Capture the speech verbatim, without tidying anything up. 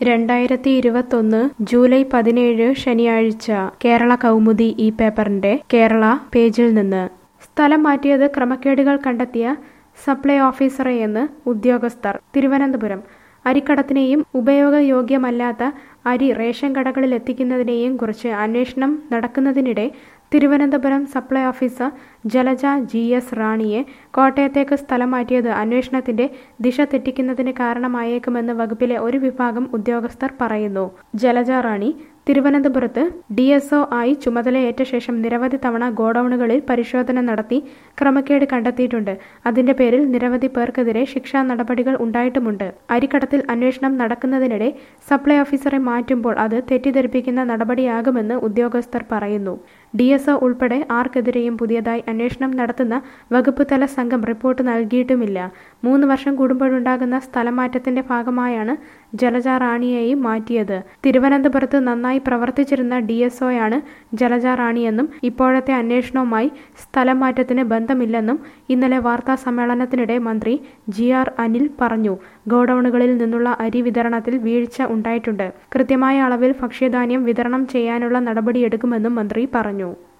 രണ്ടായിരത്തി ഇരുപത്തൊന്ന് ജൂലൈ പതിനേഴ് ശനിയാഴ്ച കേരള കൗമുദി ഈ പേപ്പറിന്റെ കേരള പേജിൽ നിന്ന് സ്ഥലം മാറ്റിയത് ക്രമക്കേടുകൾ കണ്ടെത്തിയ സപ്ലൈ ഓഫീസറെയെന്ന് ഉദ്യോഗസ്ഥർ. തിരുവനന്തപുരം അരിക്കടത്തിനെയും ഉപയോഗയോഗ്യമല്ലാത്ത അരി റേഷൻ കടകളിൽ എത്തിക്കുന്നതിനെയും കുറിച്ച് അന്വേഷണം നടക്കുന്നതിനിടെ Thiruvananthapuram supply officer Jalaja G S Rani കോട്ടയത്തേക്ക് സ്ഥലം മാറ്റിയത് അന്വേഷണത്തിന്റെ ദിശ തെറ്റിക്കുന്നതിന് കാരണമായേക്കുമെന്ന് വകുപ്പിലെ ഒരു വിഭാഗം ഉദ്യോഗസ്ഥർ പറയുന്നു. ജലജ റാണി തിരുവനന്തപുരത്ത് ഡി എസ് ഒ ആയി ചുമതലയേറ്റ ശേഷം നിരവധി തവണ ഗോഡൌണുകളിൽ പരിശോധന നടത്തി ക്രമക്കേട് കണ്ടെത്തിയിട്ടുണ്ട്. അതിന്റെ പേരിൽ നിരവധി പേർക്കെതിരെ ശിക്ഷാ നടപടികൾ ഉണ്ടായിട്ടുമുണ്ട്. അരിക്കടത്തിൽ അന്വേഷണം നടക്കുന്നതിനിടെ സപ്ലൈ ഓഫീസറെ മാറ്റുമ്പോൾ അത് തെറ്റിദ്ധരിപ്പിക്കുന്ന നടപടിയാകുമെന്ന് ഉദ്യോഗസ്ഥർ പറയുന്നു. ഡി എസ് ഒ ഉൾപ്പെടെ ആർക്കെതിരെയും പുതിയതായി അന്വേഷണം നടത്തുന്ന വകുപ്പ് തല സംഘം റിപ്പോർട്ട് നൽകിയിട്ടുമില്ല. മൂന്ന് വർഷം കൂടുമ്പോഴുണ്ടാകുന്ന സ്ഥലമാറ്റത്തിന്റെ ഭാഗമായാണ് ജലജ റാണിയെയും മാറ്റിയത്. തിരുവനന്തപുരത്ത് നന്നായി പ്രവർത്തിച്ചിരുന്ന ഡി എസ് ഒയാണ് ജലജ റാണിയെന്നും ഇപ്പോഴത്തെ അന്വേഷണവുമായി സ്ഥലം മാറ്റത്തിന് ബന്ധമില്ലെന്നും ഇന്നലെ വാർത്താ സമ്മേളനത്തിനിടെ മന്ത്രി ജി ആർ അനിൽ പറഞ്ഞു. ഗോഡൌണുകളിൽ നിന്നുള്ള അരി വിതരണത്തിൽ വീഴ്ച ഉണ്ടായിട്ടുണ്ട്. കൃത്യമായ അളവിൽ ഭക്ഷ്യധാന്യം വിതരണം ചെയ്യാനുള്ള നടപടിയെടുക്കുമെന്നും മന്ത്രി പറഞ്ഞു.